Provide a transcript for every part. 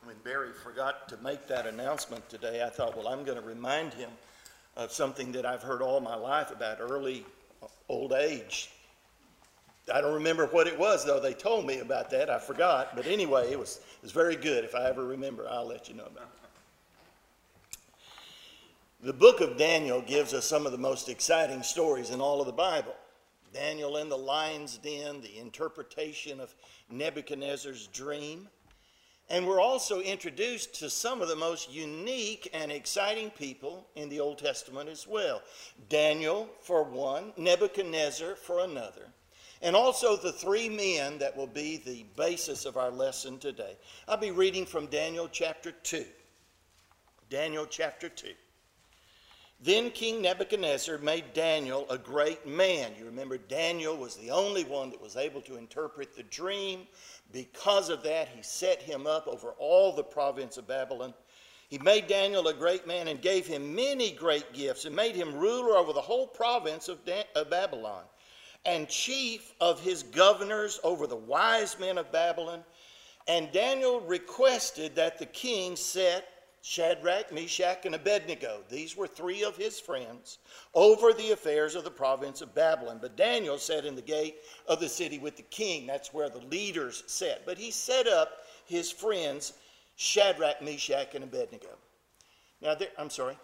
When Barry forgot to make that announcement today, I thought, well, I'm going to remind him of something that I've heard all my life about early old age. I don't remember what it was, though. They told me about that. I forgot. But anyway, it was very good. If I ever remember, I'll let you know about it. The book of Daniel gives us some of the most exciting stories in all of the Bible. Daniel in the lion's den, the interpretation of Nebuchadnezzar's dream. And we're also introduced to some of the most unique and exciting people in the Old Testament as well. Daniel for one, Nebuchadnezzar for another. And also the three men that will be the basis of our lesson today. I'll be reading from Daniel chapter 2. Daniel chapter 2. Then King Nebuchadnezzar made Daniel a great man. You remember Daniel was the only one that was able to interpret the dream. Because of that, he set him up over all the province of Babylon. He made Daniel a great man and gave him many great gifts and made him ruler over the whole province of Babylon and chief of his governors over the wise men of Babylon. And Daniel requested that the king set Shadrach, Meshach, and Abednego, these were three of his friends, over the affairs of the province of Babylon. But Daniel sat in the gate of the city with the king. That's where the leaders sat. But he set up his friends, Shadrach, Meshach, and Abednego. Now, I'm sorry.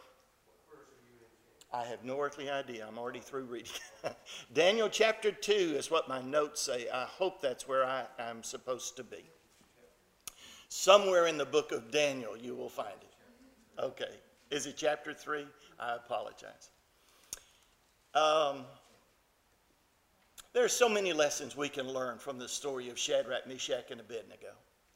I have no earthly idea. I'm already through reading. Daniel chapter 2 is what my notes say. I hope that's where I'm supposed to be. Somewhere in the book of Daniel you will find it. Okay. Is it chapter 3? I apologize. There are so many lessons we can learn from the story of Shadrach, Meshach, and Abednego.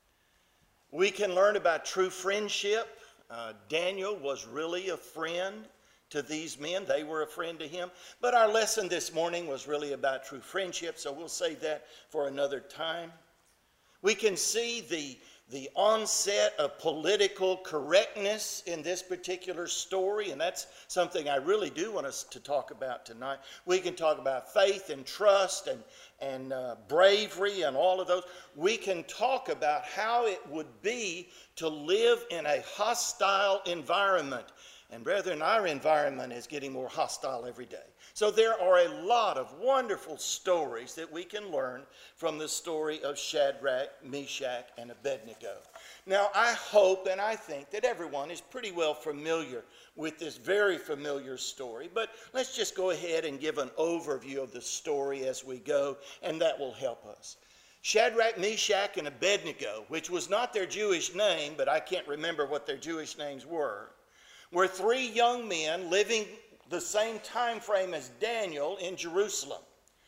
We can learn about true friendship. Daniel was really a friend to these men. They were a friend to him. But our lesson this morning was really about true friendship, so we'll save that for another time. We can see the onset of political correctness in this particular story, and that's something I really do want us to talk about tonight. We can talk about faith and trust and bravery and all of those. We can talk about how it would be to live in a hostile environment. And brethren, our environment is getting more hostile every day. So there are a lot of wonderful stories that we can learn from the story of Shadrach, Meshach, and Abednego. Now, I hope and I think that everyone is pretty well familiar with this very familiar story, but let's just go ahead and give an overview of the story as we go, and that will help us. Shadrach, Meshach, and Abednego, which was not their Jewish name, but I can't remember what their Jewish names were three young men living the same time frame as Daniel in Jerusalem.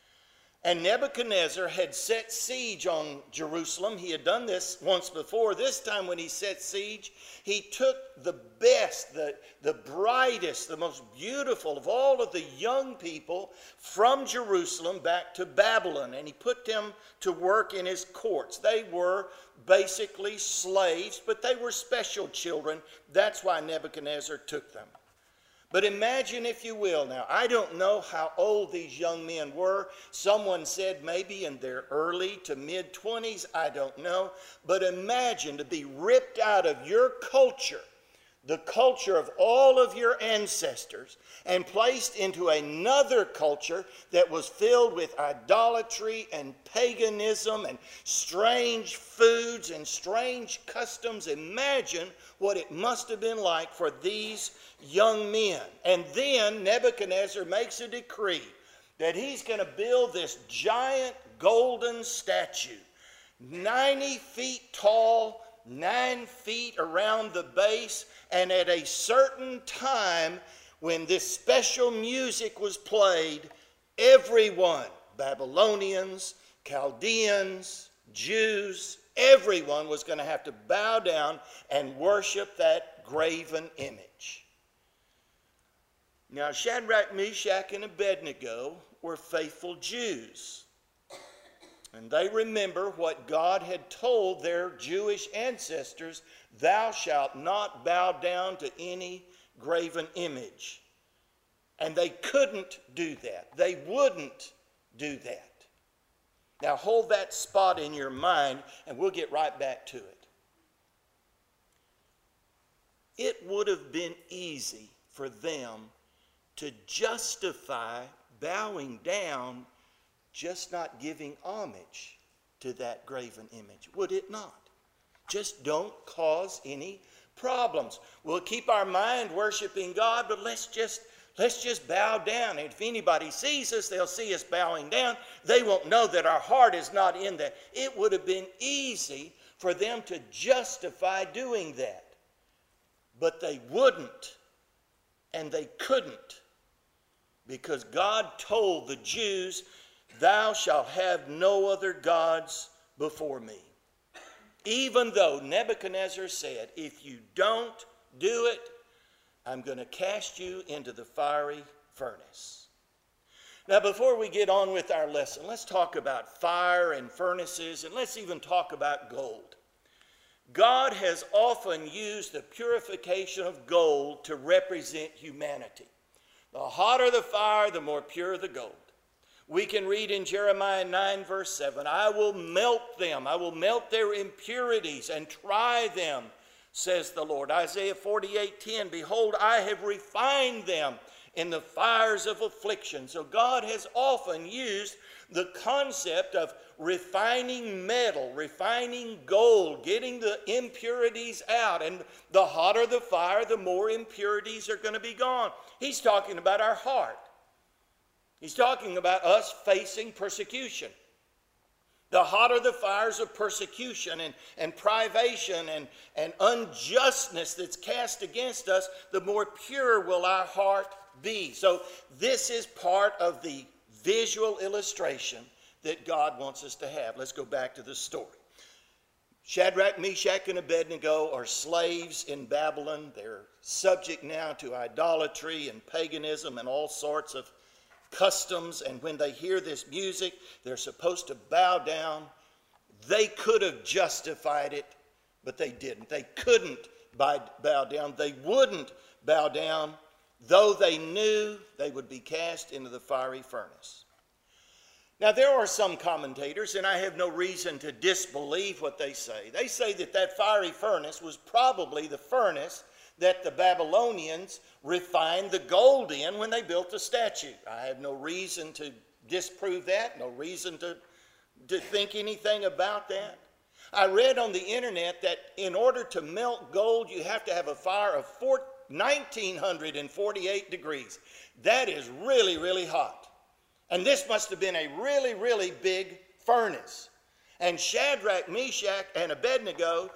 And Nebuchadnezzar had set siege on Jerusalem. He had done this once before. This time when he set siege, he took the best, the brightest, the most beautiful of all of the young people from Jerusalem back to Babylon. And he put them to work in his courts. They were basically slaves, but they were special children. That's why Nebuchadnezzar took them. But imagine, if you will, now, I don't know how old these young men were. Someone said maybe in their early to mid-20s. I don't know. But imagine to be ripped out of your culture, the culture of all of your ancestors, and placed into another culture that was filled with idolatry and paganism and strange foods and strange customs. Imagine what it must have been like for these young men. And then Nebuchadnezzar makes a decree that he's going to build this giant golden statue, 90 feet tall, 9 feet around the base, and at a certain time when this special music was played, everyone, Babylonians, Chaldeans, Jews, everyone was going to have to bow down and worship that graven image. Now, Shadrach, Meshach, and Abednego were faithful Jews. And they remember what God had told their Jewish ancestors, thou shalt not bow down to any graven image. And they couldn't do that. They wouldn't do that. Now hold that spot in your mind and we'll get right back to it. it would have been easy for them to justify bowing down, just not giving homage to that graven image, would it not? Just don't cause any problems. We'll keep our mind worshiping God, but let's just bow down. And if anybody sees us, they'll see us bowing down. They won't know that our heart is not in that. It would have been easy for them to justify doing that. But they wouldn't, and they couldn't, because God told the Jews, "Thou shalt have no other gods before me." Even though Nebuchadnezzar said, "If you don't do it, I'm going to cast you into the fiery furnace." Now, before we get on with our lesson, let's talk about fire and furnaces, and let's even talk about gold. God has often used the purification of gold to represent humanity. The hotter the fire, the more pure the gold. We can read in Jeremiah 9 verse 7, "I will melt them, I will melt their impurities and try them, says the Lord." Isaiah 48:10, "Behold, I have refined them in the fires of affliction." So God has often used the concept of refining metal, refining gold, getting the impurities out. And the hotter the fire, the more impurities are going to be gone. He's talking about our heart. He's talking about us facing persecution. The hotter the fires of persecution and privation and unjustness that's cast against us, the more pure will our heart be. So this is part of the visual illustration that God wants us to have. Let's go back to the story. Shadrach, Meshach, and Abednego are slaves in Babylon. They're subject now to idolatry and paganism and all sorts of customs. And when they hear this music, they're supposed to bow down. They could have justified it, but they didn't. They couldn't bow down. They wouldn't bow down, though they knew they would be cast into the fiery furnace. Now, there are some commentators, and I have no reason to disbelieve what they say. They say that that fiery furnace was probably the furnace that the Babylonians refined the gold in when they built the statue. I have no reason to disprove that, no reason to think anything about that. I read on the internet that in order to melt gold, you have to have a fire of 1948 degrees. That is really, really hot. And this must have been a really, really big furnace. And Shadrach, Meshach, and Abednego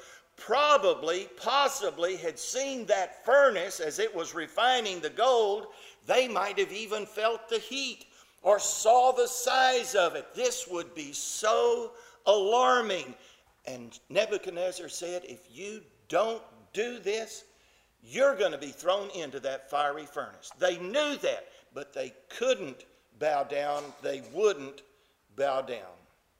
possibly had seen that furnace as it was refining the gold. They might have even felt the heat or saw the size of it. This would be so alarming. And Nebuchadnezzar said, "If you don't do this, you're going to be thrown into that fiery furnace." They knew that, but they couldn't bow down. They wouldn't bow down.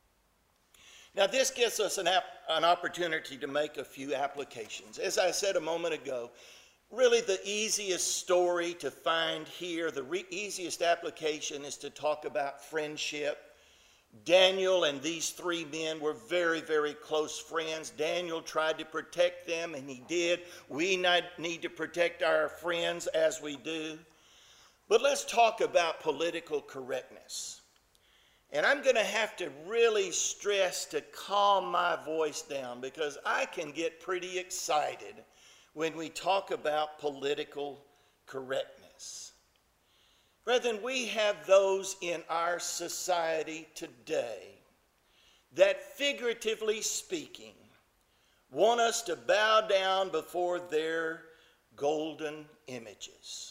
Now, this gives us an opportunity to make a few applications. As I said a moment ago, really the easiest story to find here, the easiest application is to talk about friendship. Daniel and these three men were very, very close friends. Daniel tried to protect them, and he did. We need to protect our friends as we do. But let's talk about political correctness. And I'm going to have to really stress to calm my voice down, because I can get pretty excited when we talk about political correctness. Brethren, we have those in our society today that, figuratively speaking, want us to bow down before their golden images.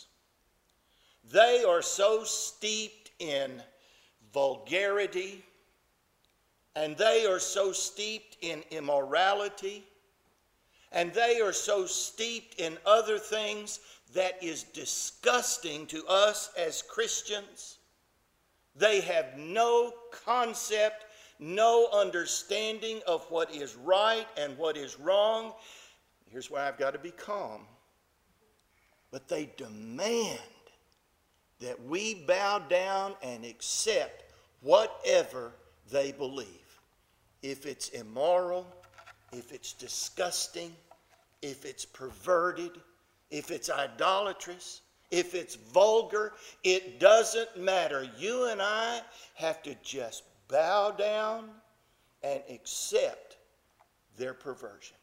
They are so steeped in vulgarity, and they are so steeped in immorality, and they are so steeped in other things that is disgusting to us as Christians. They have no concept, no understanding of what is right and what is wrong. Here's where I've got to be calm. But they demand that we bow down and accept whatever they believe. If it's immoral, if it's disgusting, if it's perverted, if it's idolatrous, if it's vulgar, it doesn't matter. You and I have to just bow down and accept their perversion.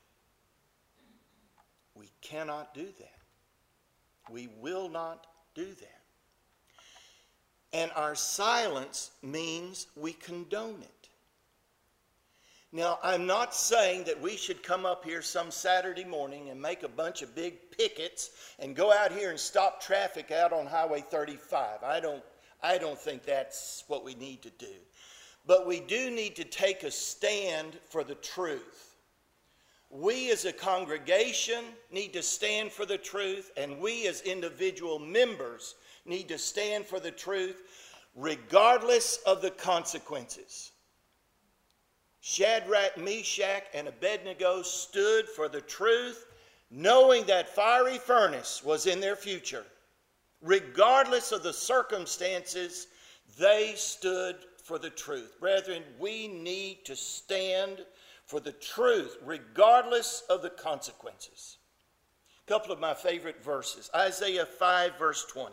We cannot do that. We will not do that. And our silence means we condone it. Now, I'm not saying that we should come up here some Saturday morning and make a bunch of big pickets and go out here and stop traffic out on Highway 35. I don't think that's what we need to do. But we do need to take a stand for the truth. We as a congregation need to stand for the truth, and we as individual members need to stand for the truth regardless of the consequences. Shadrach, Meshach, and Abednego stood for the truth, knowing that fiery furnace was in their future. Regardless of the circumstances, they stood for the truth. Brethren, we need to stand for the truth, regardless of the consequences. A couple of my favorite verses. Isaiah 5, verse 20.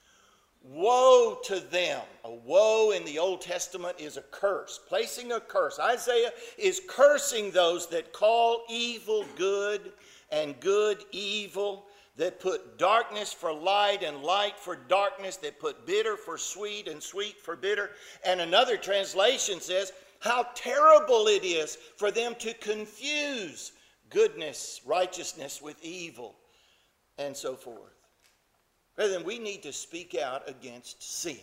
Woe to them. A woe in the Old Testament is a curse, placing a curse. Isaiah is cursing those that call evil good and good evil, that put darkness for light and light for darkness, that put bitter for sweet and sweet for bitter. And another translation says, how terrible it is for them to confuse goodness, righteousness with evil, and so forth. Brethren, we need to speak out against sin.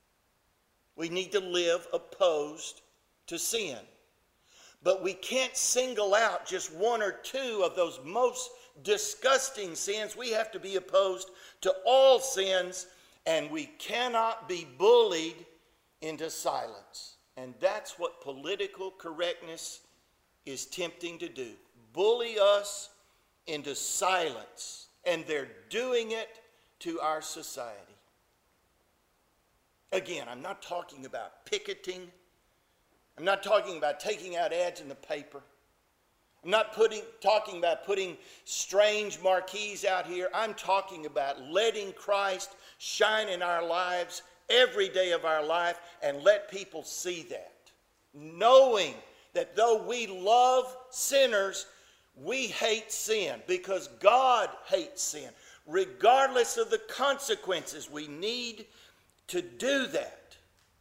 We need to live opposed to sin. But we can't single out just one or two of those most disgusting sins. We have to be opposed to all sins, and we cannot be bullied into silence. And that's what political correctness is tempting to do. Bully us into silence. And they're doing it to our society. Again, I'm not talking about picketing. I'm not talking about taking out ads in the paper. I'm not talking about putting strange marquees out here. I'm talking about letting Christ shine in our lives every day of our life and let people see that. Knowing that though we love sinners, we hate sin because God hates sin. Regardless of the consequences, we need to do that.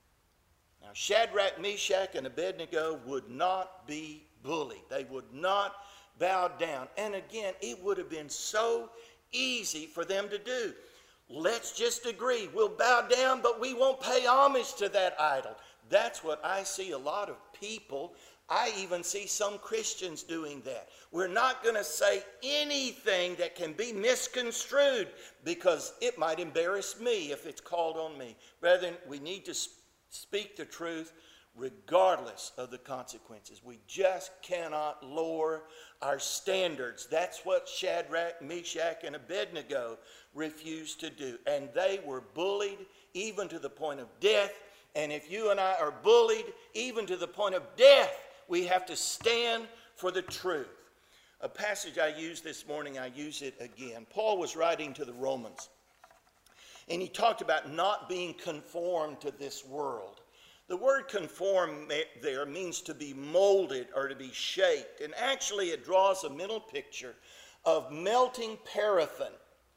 Now, Shadrach, Meshach, and Abednego would not be bullied. They would not bow down. And again, it would have been so easy for them to do. Let's just agree. We'll bow down, but we won't pay homage to that idol. That's what I see a lot of people. I even see some Christians doing that. We're not going to say anything that can be misconstrued because it might embarrass me if it's called on me. Brethren, we need to speak the truth regardless of the consequences. We just cannot lower our standards. That's what Shadrach, Meshach, and Abednego refused to do. And they were bullied even to the point of death. And if you and I are bullied even to the point of death, we have to stand for the truth. A passage I used this morning, I use it again. Paul was writing to the Romans, and he talked about not being conformed to this world. The word conform there means to be molded or to be shaped, and actually it draws a mental picture of melting paraffin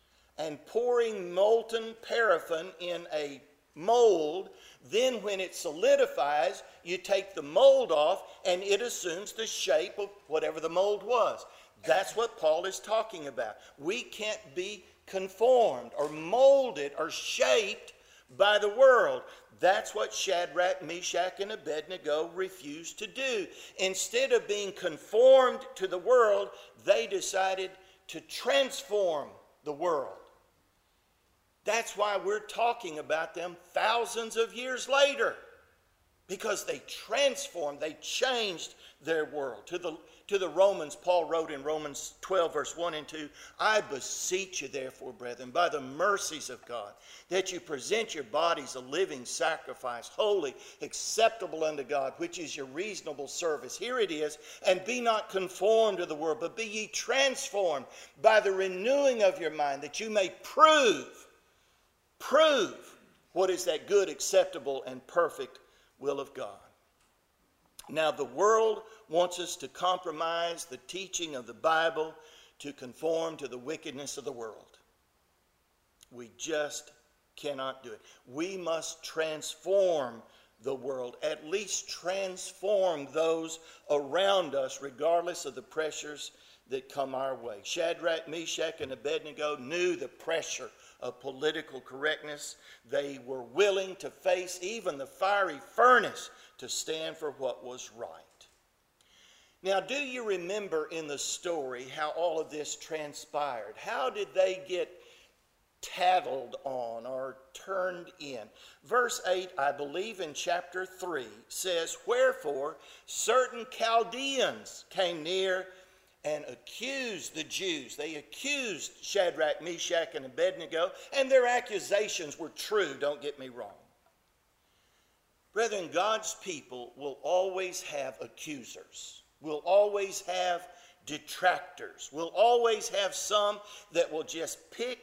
and pouring molten paraffin in a mold. Then when it solidifies, you take the mold off and it assumes the shape of whatever the mold was. That's what Paul is talking about. We can't be conformed or molded or shaped by the world. That's what Shadrach, Meshach, and Abednego refused to do. Instead of being conformed to the world, they decided to transform the world. That's why we're talking about them thousands of years later. Because they transformed, they changed their world. To the Romans, Paul wrote in Romans 12, verse 1 and 2, I beseech you, therefore, brethren, by the mercies of God, that you present your bodies a living sacrifice, holy, acceptable unto God, which is your reasonable service. Here it is, and be not conformed to the world, but be ye transformed by the renewing of your mind, that you may prove what is that good, acceptable, and perfect will of God. Now, the world wants us to compromise the teaching of the Bible to conform to the wickedness of the world. We just cannot do it. We must transform the world, at least transform those around us, regardless of the pressures that come our way. Shadrach, Meshach, and Abednego knew the pressure of political correctness. They were willing to face even the fiery furnace to stand for what was right. Now, do you remember in the story how all of this transpired? How did they get tattled on or turned in? Verse 8, I believe in chapter 3, says, wherefore certain Chaldeans came near and accused the Jews. They accused Shadrach, Meshach, and Abednego, and their accusations were true, don't get me wrong. Brethren, God's people will always have accusers. Will always have detractors. Will always have some that will just pick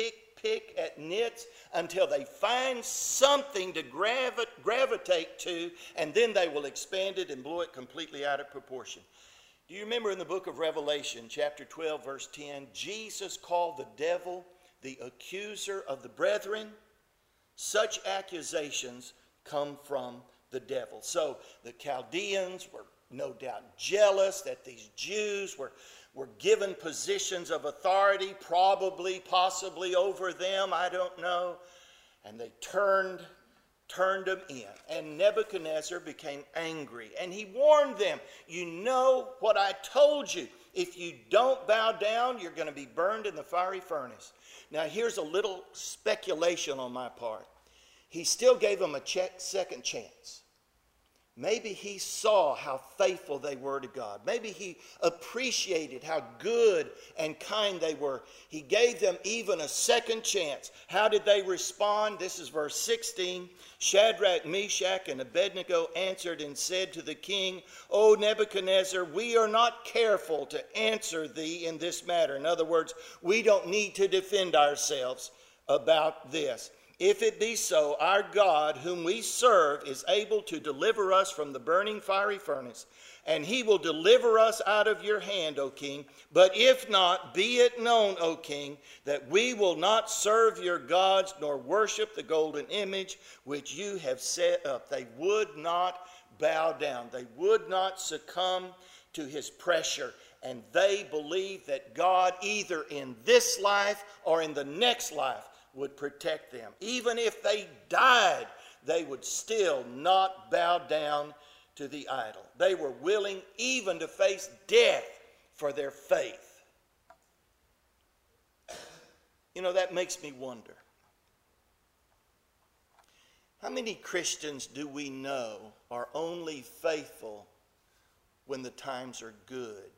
at nits until they find something to gravitate to, and then they will expand it and blow it completely out of proportion. Do you remember in the book of Revelation, chapter 12, verse 10, Jesus called the devil the accuser of the brethren? Such accusations come from the devil. So the Chaldeans were no doubt jealous that these Jews were given positions of authority, probably, possibly over them, I don't know. And they turned them in. And Nebuchadnezzar became angry. And he warned them, you know what I told you. If you don't bow down, you're going to be burned in the fiery furnace. Now here's a little speculation on my part. He still gave them a second chance. Maybe he saw how faithful they were to God. Maybe he appreciated how good and kind they were. He gave them even a second chance. How did they respond? This is verse 16. Shadrach, Meshach, and Abednego answered and said to the king, O Nebuchadnezzar, we are not careful to answer thee in this matter. In other words, we don't need to defend ourselves about this. If it be so, our God, whom we serve, is able to deliver us from the burning fiery furnace, and he will deliver us out of your hand, O king. But if not, be it known, O king, that we will not serve your gods, nor worship the golden image which you have set up. They would not bow down. They would not succumb to his pressure. And they believed that God, either in this life or in the next life, would protect them. Even if they died, they would still not bow down to the idol. They were willing even to face death for their faith. You know, that makes me wonder. How many Christians do we know are only faithful when the times are good?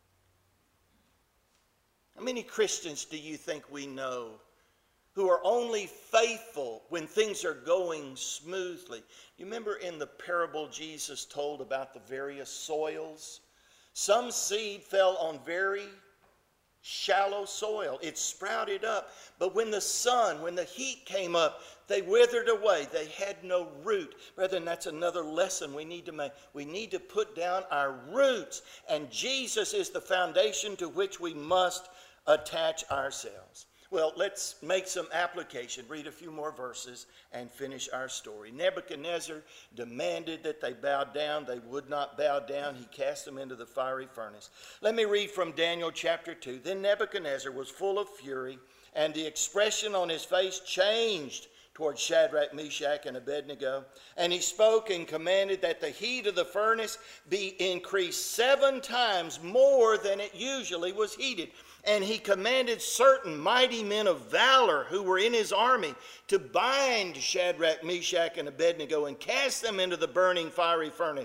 How many Christians do you think we know who are only faithful when things are going smoothly? You remember in the parable Jesus told about the various soils? Some seed fell on very shallow soil. It sprouted up. But when the heat came up, they withered away. They had no root. Brethren, that's another lesson we need to make. We need to put down our roots. And Jesus is the foundation to which we must attach ourselves. Well, let's make some application, read a few more verses, and finish our story. Nebuchadnezzar demanded that they bow down. They would not bow down. He cast them into the fiery furnace. Let me read from Daniel chapter 2. Then Nebuchadnezzar was full of fury, and the expression on his face changed towards Shadrach, Meshach, and Abednego. And he spoke and commanded that the heat of the furnace be increased 7 times more than it usually was heated. And he commanded certain mighty men of valor who were in his army to bind Shadrach, Meshach, and Abednego and cast them into the burning fiery furnace.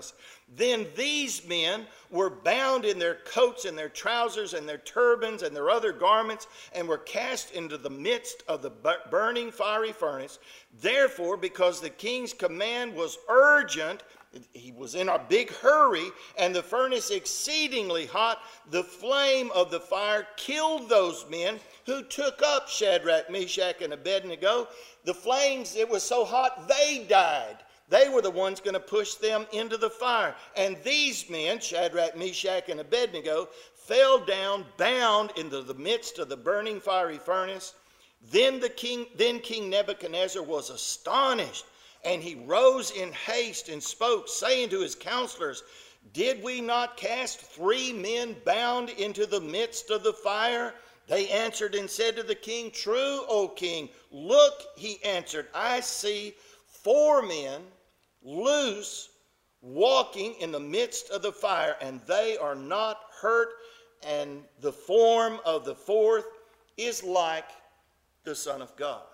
Then these men were bound in their coats and their trousers and their turbans and their other garments, and were cast into the midst of the burning fiery furnace. Therefore, because the king's command was urgent, he was in a big hurry, and the furnace exceedingly hot, the flame of the fire killed those men who took up Shadrach, Meshach, and Abednego. The flames, it was so hot, they died. They were the ones going to push them into the fire. And these men, Shadrach, Meshach, and Abednego, fell down, bound into the midst of the burning fiery furnace. Then King Nebuchadnezzar was astonished, and he rose in haste and spoke, saying to his counselors, "Did we not cast 3 men bound into the midst of the fire?" They answered and said to the king, "True, O king." "Look," he answered, "I see 4 men loose, walking in the midst of the fire, and they are not hurt, and the form of the 4th is like the Son of God."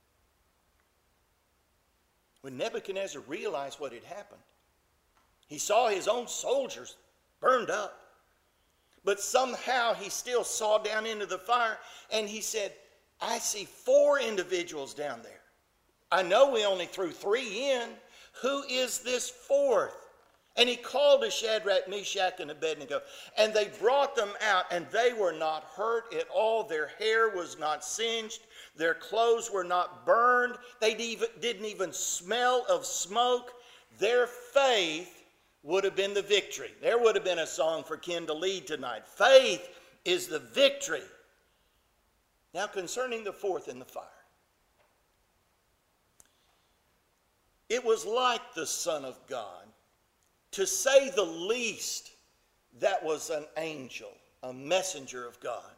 When Nebuchadnezzar realized what had happened, he saw his own soldiers burned up. But somehow he still saw down into the fire, and he said, "I see 4 individuals down there. I know we only threw 3 in. Who is this 4th?" And he called to Shadrach, Meshach, and Abednego, and they brought them out, and they were not hurt at all. Their hair was not singed. Their clothes were not burned. They didn't even smell of smoke. Their faith would have been the victory. There would have been a song for Ken to lead tonight. Faith is the victory. Now concerning the 4th in the fire. It was like the Son of God. To say the least, that was an angel, a messenger of God.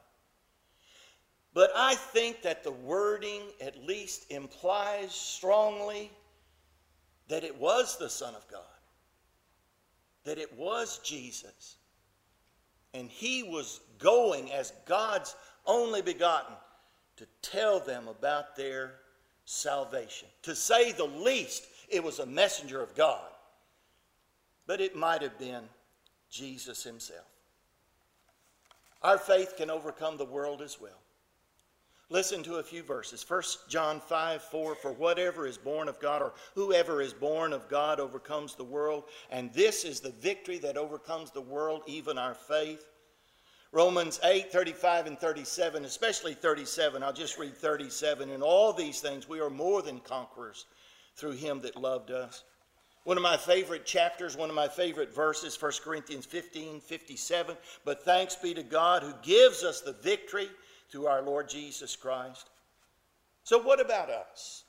But I think that the wording at least implies strongly that it was the Son of God, that it was Jesus. And he was going as God's only begotten to tell them about their salvation. To say the least, it was a messenger of God. But it might have been Jesus himself. Our faith can overcome the world as well. Listen to a few verses. 1 John 5:4, "For whatever is born of God," or whoever is born of God, "overcomes the world. And this is the victory that overcomes the world, even our faith." Romans 8:35 and 37, especially 37. I'll just read 37. "In all these things we are more than conquerors through him that loved us." One of my favorite chapters, one of my favorite verses, 1 Corinthians 15:57. "But thanks be to God who gives us the victory through our Lord Jesus Christ." So what about us?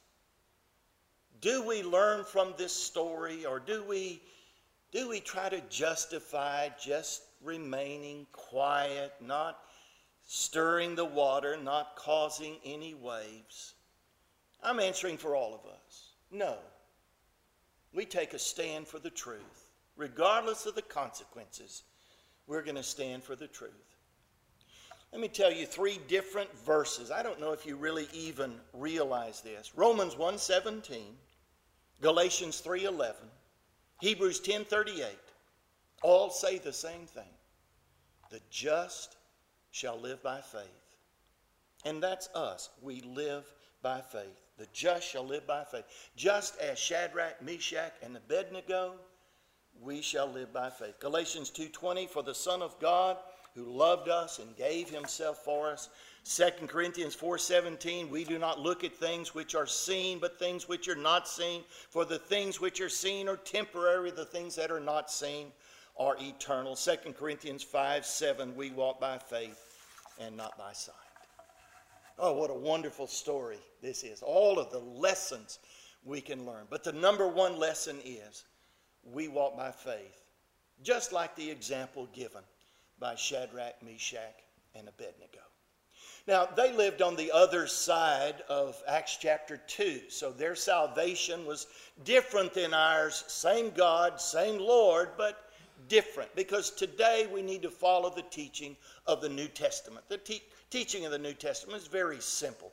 Do we learn from this story, or do we try to justify just remaining quiet, not stirring the water, not causing any waves? I'm answering for all of us. No. We take a stand for the truth. Regardless of the consequences, we're going to stand for the truth. Let me tell you 3 different verses. I don't know if you really even realize this. Romans 1:17, Galatians 3:11, Hebrews 10:38, all say the same thing. The just shall live by faith. And that's us. We live by faith. The just shall live by faith. Just as Shadrach, Meshach, and Abednego, we shall live by faith. Galatians 2:20, "For the Son of God who loved us and gave himself for us." 2 Corinthians 4:17, "We do not look at things which are seen, but things which are not seen. For the things which are seen are temporary, the things that are not seen are eternal." 2 Corinthians 5:7, "We walk by faith and not by sight." Oh, what a wonderful story this is. All of the lessons we can learn. But the number one lesson is we walk by faith, just like the example given by Shadrach, Meshach, and Abednego. Now, they lived on the other side of Acts chapter 2, so their salvation was different than ours. Same God, same Lord, but different. Because today we need to follow the teaching of the New Testament. The teaching of the New Testament is very simple.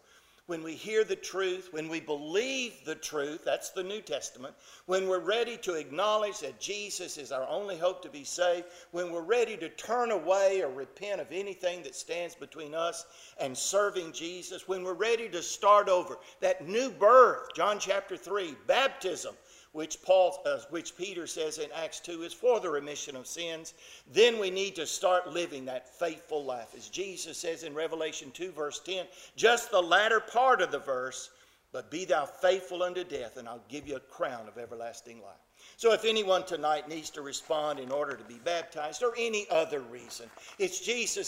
when we hear the truth, when we believe the truth, that's the New Testament, when we're ready to acknowledge that Jesus is our only hope to be saved, when we're ready to turn away or repent of anything that stands between us and serving Jesus, when we're ready to start over, that new birth, John chapter 3, baptism, which Peter says in Acts 2 is for the remission of sins, then we need to start living that faithful life. As Jesus says in Revelation 2 verse 10, just the latter part of the verse, but be thou faithful unto death, and I'll give you a crown of everlasting life. So if anyone tonight needs to respond in order to be baptized or any other reason, it's Jesus